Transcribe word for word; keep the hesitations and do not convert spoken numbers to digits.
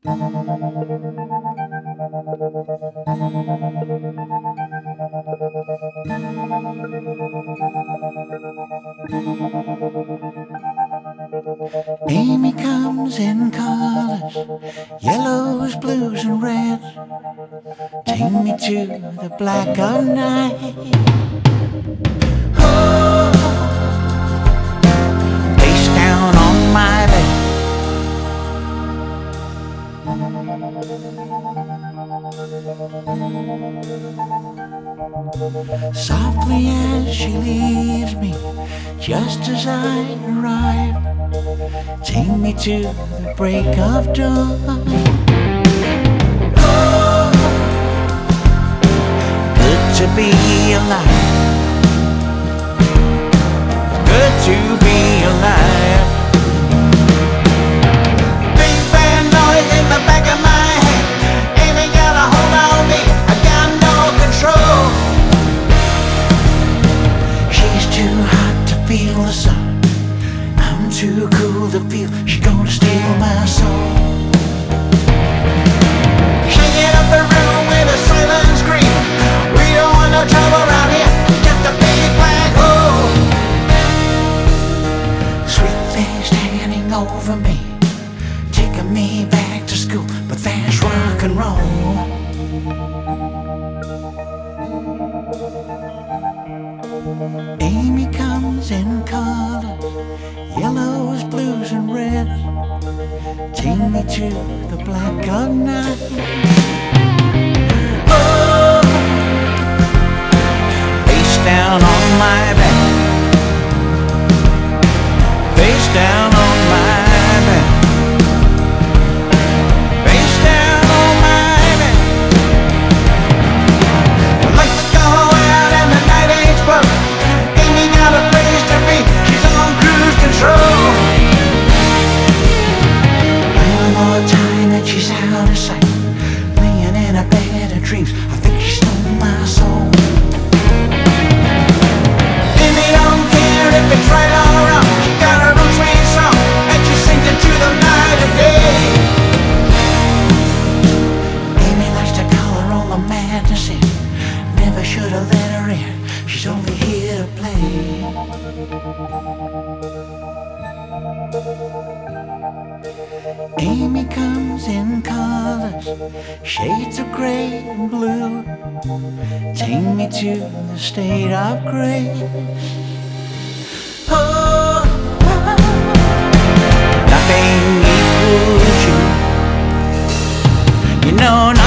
Amy comes in colors, yellows, blues, and reds. Take me to the black of night. Oh, face down on my bed. Softly as she leaves me, just as I arrive. Take me to the break of dawn. Oh, good to be alive. Good to be alive. Big band noise in the back of my head. Amy got a hold on me. I got no control. She's too hot to feel the sun. I'm too cool to feel. She's gonna steal my soul. Shaking up the room with a silent scream. We don't want no trouble around here. It's just a big black hole. Sweet things standing over me, taking me back to school, but that's rock and roll. Amy comes in colors, yellows, blues, and reds. Take me to the black of night. Oh, face down on my back. Face down on my back. Face down on my back. The lights go out and the night ain't spoke. Amy got a place to be. She's on cruise control. One more time and she's out of sight, laying in a bed of dreams. I think she stole my soul. Amy don't care if it's right or wrong. She got her own sweet song and she sings it to the night and day. Amy likes to color all the madness in. Never should have let her in. She's only here to play. Amy comes in colors, shades of gray and blue. Take me to the state of grace. Oh, nothing equals you. You know,